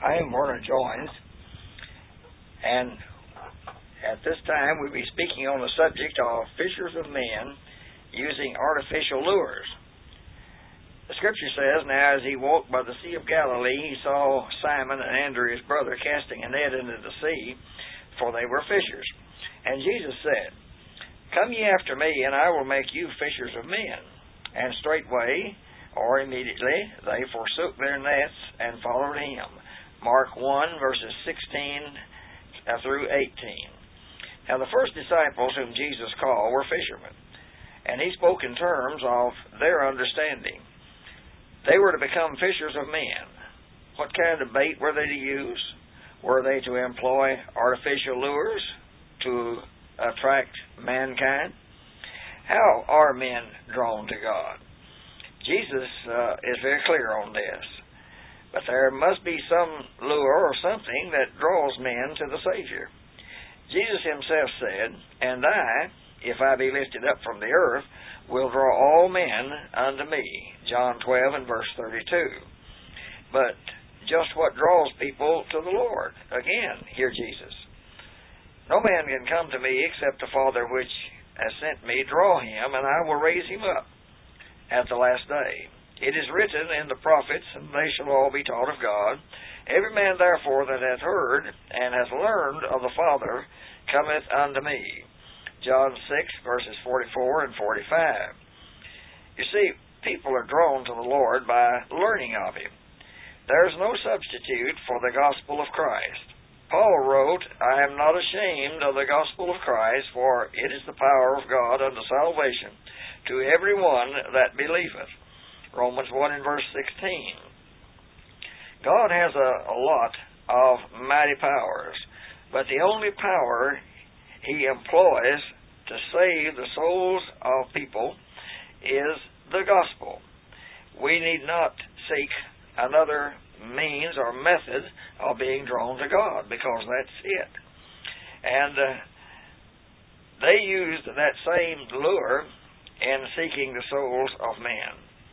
I am Werner Joins, and at this time we'll be speaking on the subject of fishers of men using artificial lures. The scripture says, "Now as he walked by the Sea of Galilee, he saw Simon and Andrew his brother casting a net into the sea, for they were fishers. And Jesus said, Come ye after me, and I will make you fishers of men. And straightway, or immediately, they forsook their nets and followed him." Mark 1, verses 16 through 18. Now the first disciples whom Jesus called were fishermen, and he spoke in terms of their understanding. They were to become fishers of men. What kind of bait were they to use? Were they to employ artificial lures to attract mankind? How are men drawn to God? Jesus is very clear on this. But there must be some lure or something that draws men to the Savior. Jesus himself said, "And I, if I be lifted up from the earth, will draw all men unto me." John 12 and verse 32. But just what draws people to the Lord? Again, hear Jesus. "No man can come to me except the Father which has sent me draw him, and I will raise him up at the last day. It is written in the prophets, and they shall all be taught of God. Every man therefore that hath heard and hath learned of the Father cometh unto me." John 6, verses 44 and 45. You see, people are drawn to the Lord by learning of him. There is no substitute for the gospel of Christ. Paul wrote, "I am not ashamed of the gospel of Christ, for it is the power of God unto salvation to every one that believeth." Romans 1 and verse 16. God has a lot of mighty powers, but the only power he employs to save the souls of people is the gospel. We need not seek another means or method of being drawn to God, because that's it. And they used that same lure in seeking the souls of men.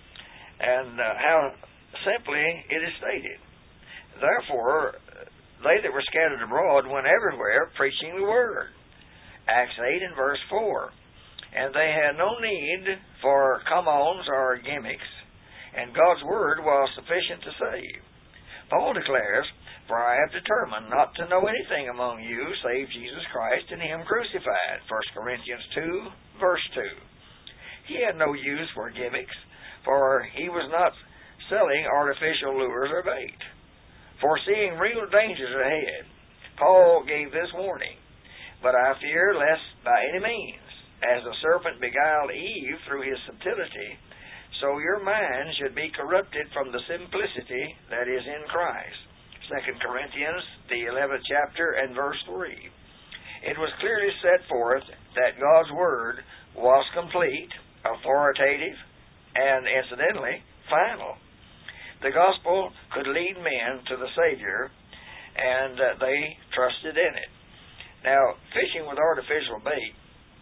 And how simply it is stated. "Therefore, they that were scattered abroad went everywhere preaching the word." Acts 8 and verse 4. "And they had no need for come-ons or gimmicks, and God's word was sufficient to save." Paul declares, "For I have determined not to know anything among you save Jesus Christ and him crucified." 1 Corinthians 2, verse 2. He had no use for gimmicks, for he was not selling artificial lures or bait. Foreseeing real dangers ahead, Paul gave this warning, "But I fear lest by any means, as the serpent beguiled Eve through his subtlety, so your mind should be corrupted from the simplicity that is in Christ." 2 Corinthians, the 11th chapter and verse 3. It was clearly set forth that God's word was complete, authoritative, and incidentally, final. The gospel could lead men to the Savior, and they trusted in it. Now, fishing with artificial bait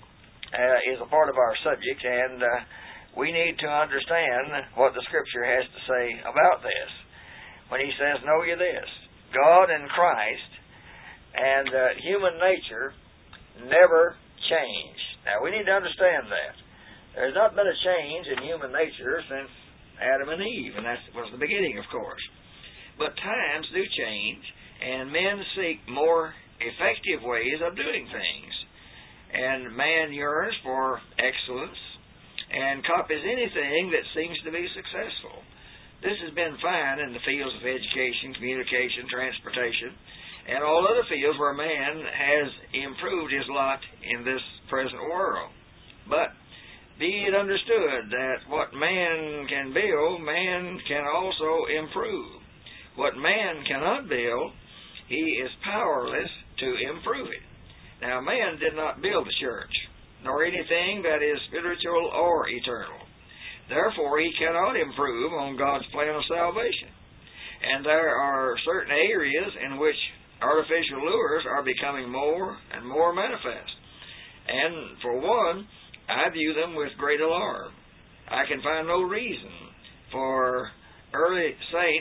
is a part of our subject, and we need to understand what the Scripture has to say about this. When he says, "Know ye this, God and Christ and human nature never change." Now, we need to understand that. There's not been a change in human nature since Adam and Eve, and that was the beginning, of course. But times do change, and men seek more effective ways of doing things. And man yearns for excellence and copies anything that seems to be successful. This has been fine in the fields of education, communication, transportation, and all other fields where man has improved his lot in this present world. But be it understood that what man can build, man can also improve. What man cannot build, he is powerless to improve it. Now, man did not build the church, nor anything that is spiritual or eternal. Therefore, he cannot improve on God's plan of salvation. And there are certain areas in which artificial lures are becoming more and more manifest. And for one, I view them with great alarm. I can find no reason for early saints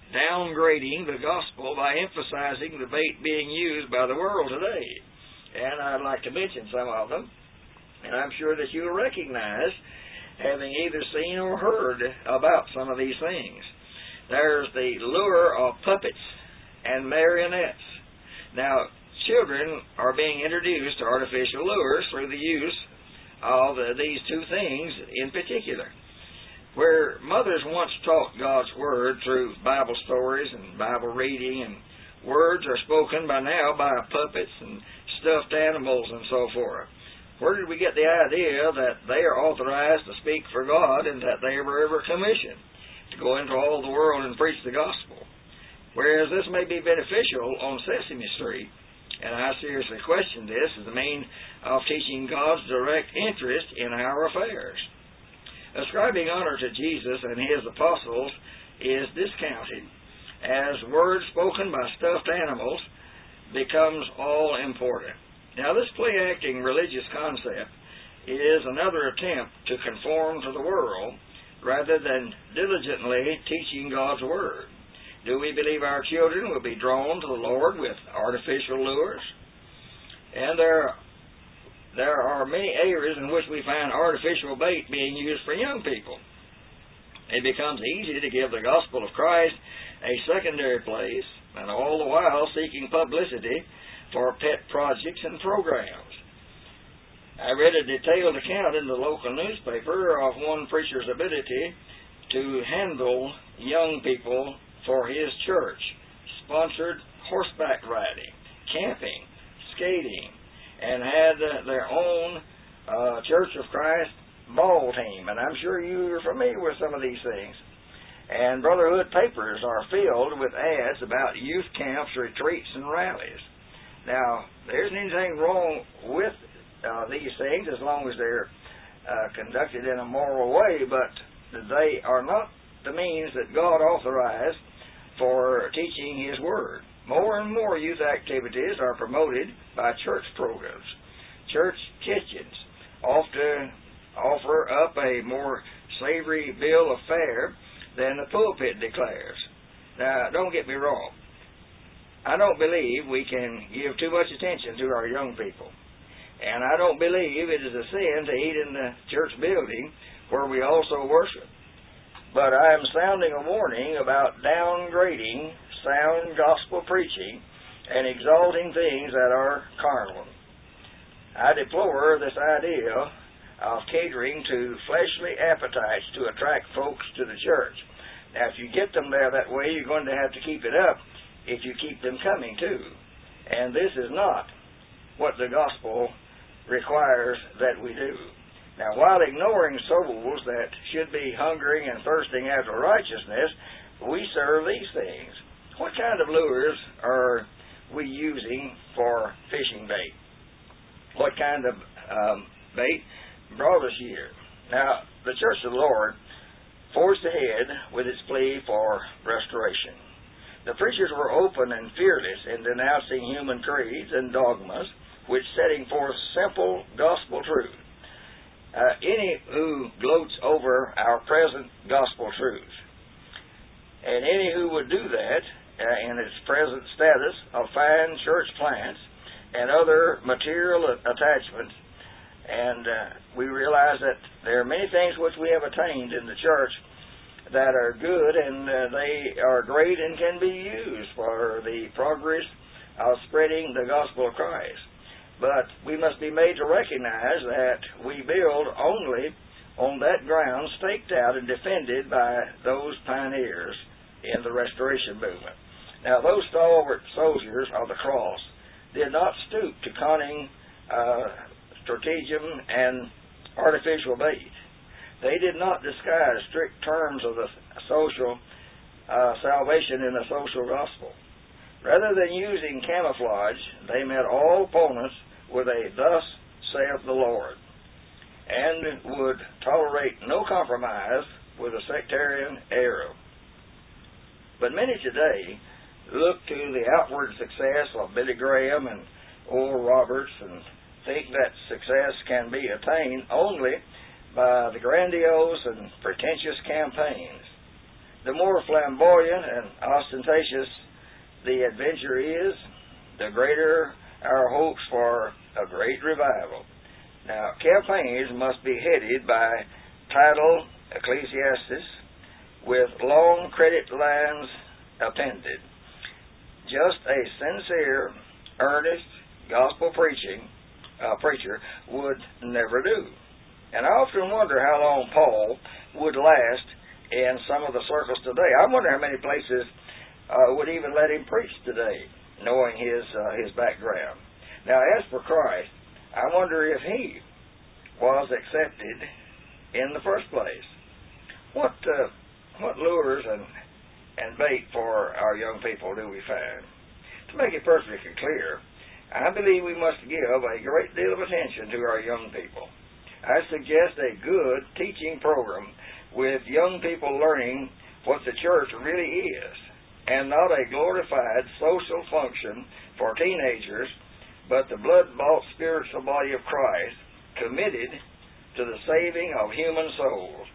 downgrading the gospel by emphasizing the bait being used by the world today. And I'd like to mention some of them, and I'm sure that you'll recognize, having either seen or heard about some of these things. There's the lure of puppets and marionettes. Now, children are being introduced to artificial lures through the use of these two things in particular. Where mothers once taught God's Word through Bible stories and Bible reading, and words are spoken by now by puppets and stuffed animals and so forth. Where did we get the idea that they are authorized to speak for God and that they were ever commissioned to go into all the world and preach the gospel? Whereas this may be beneficial on Sesame Street, and I seriously question this as the means of teaching God's direct interest in our affairs. Ascribing honor to Jesus and His apostles is discounted as words spoken by stuffed animals becomes all important. Now, this play-acting religious concept is another attempt to conform to the world rather than diligently teaching God's Word. Do we believe our children will be drawn to the Lord with artificial lures? And there are many areas in which we find artificial bait being used for young people. It becomes easy to give the gospel of Christ a secondary place, and all the while seeking publicity for pet projects and programs. I read a detailed account in the local newspaper of one preacher's ability to handle young people for his church, sponsored horseback riding, camping, skating, and had their own Church of Christ ball team. And I'm sure you're familiar with some of these things. And Brotherhood papers are filled with ads about youth camps, retreats, and rallies. Now, there isn't anything wrong with these things as long as they're conducted in a moral way, but they are not the means that God authorized for teaching His Word. More and more youth activities are promoted by church programs. Church kitchens often offer up a more savory bill of fare than the pulpit declares. Now, don't get me wrong. I don't believe we can give too much attention to our young people. And I don't believe it is a sin to eat in the church building where we also worship. But I am sounding a warning about downgrading sound gospel preaching and exalting things that are carnal. I deplore this idea of catering to fleshly appetites to attract folks to the church. Now, if you get them there that way, you're going to have to keep it up if you keep them coming too. And this is not what the gospel requires that we do. Now, while ignoring souls that should be hungering and thirsting after righteousness, we serve these things. What kind of lures are we using for fishing bait? What kind of bait brought us here? Now, the Church of the Lord forged ahead with its plea for restoration. The preachers were open and fearless in denouncing human creeds and dogmas, which setting forth simple gospel truth. Any who gloats over our present gospel truth, and any who would do that in its present status of fine church plants and other material attachments, and we realize that there are many things which we have attained in the church that are good, and they are great and can be used for the progress of spreading the gospel of Christ. But we must be made to recognize that we build only on that ground staked out and defended by those pioneers in the Restoration movement. Now, those stalwart soldiers of the cross did not stoop to cunning, stratagem, and artificial bait. They did not disguise strict terms of the social salvation in the social gospel. Rather than using camouflage, they met all opponents with a "Thus saith the Lord," and would tolerate no compromise with a sectarian error. But many today look to the outward success of Billy Graham and Oral Roberts and think that success can be attained only by the grandiose and pretentious campaigns. The more flamboyant and ostentatious the adventure is, the greater our hopes for a great revival. Now, campaigns must be headed by titled ecclesiastics with long credit lines appended. Just a sincere, earnest gospel preacher would never do. And I often wonder how long Paul would last in some of the circles today. I wonder how many places would even let him preach today, knowing his background. Now, as for Christ, I wonder if he was accepted in the first place. What lures and bait for our young people do we find? To make it perfectly clear, I believe we must give a great deal of attention to our young people. I suggest a good teaching program with young people learning what the church really is, and not a glorified social function for teenagers, but the blood-bought spiritual body of Christ committed to the saving of human souls.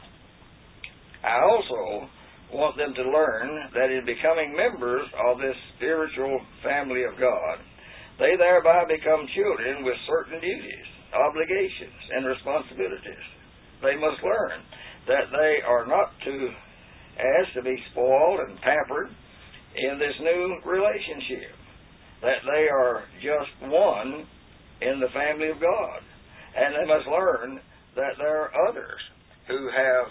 I also want them to learn that in becoming members of this spiritual family of God, they thereby become children with certain duties, obligations, and responsibilities. They must learn that they are not to ask to be spoiled and pampered in this new relationship, that they are just one in the family of God. And they must learn that there are others who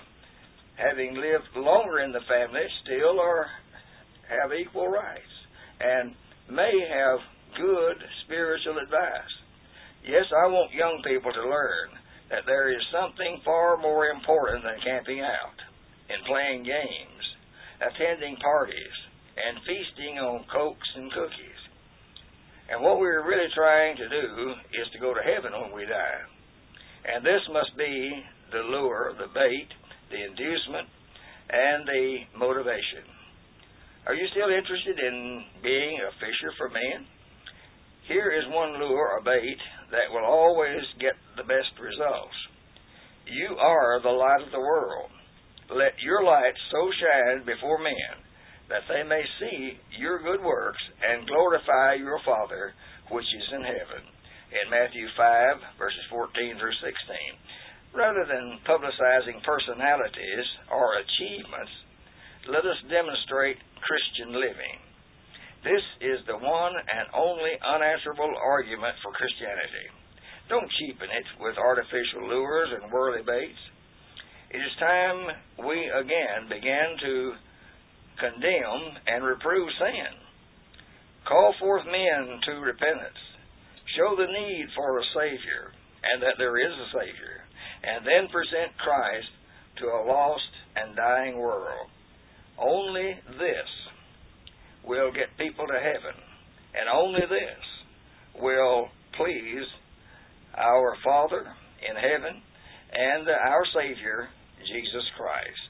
having lived longer in the family, still have equal rights and may have good spiritual advice. Yes, I want young people to learn that there is something far more important than camping out and playing games, attending parties, and feasting on cokes and cookies. And what we're really trying to do is to go to heaven when we die. And this must be the lure, the bait, the inducement, and the motivation. Are you still interested in being a fisher for men? Here is one lure or bait that will always get the best results. You are the light of the world. Let your light so shine before men that they may see your good works and glorify your Father which is in heaven. In Matthew 5, verses 14 through 16. Rather than publicizing personalities or achievements, let us demonstrate Christian living. This is the one and only unanswerable argument for Christianity. Don't cheapen it with artificial lures and worldly baits. It is time we again began to condemn and reprove sin. Call forth men to repentance. Show the need for a Savior, and that there is a Savior, and then present Christ to a lost and dying world. Only this will get people to heaven, and only this will please our Father in heaven and our Savior, Jesus Christ.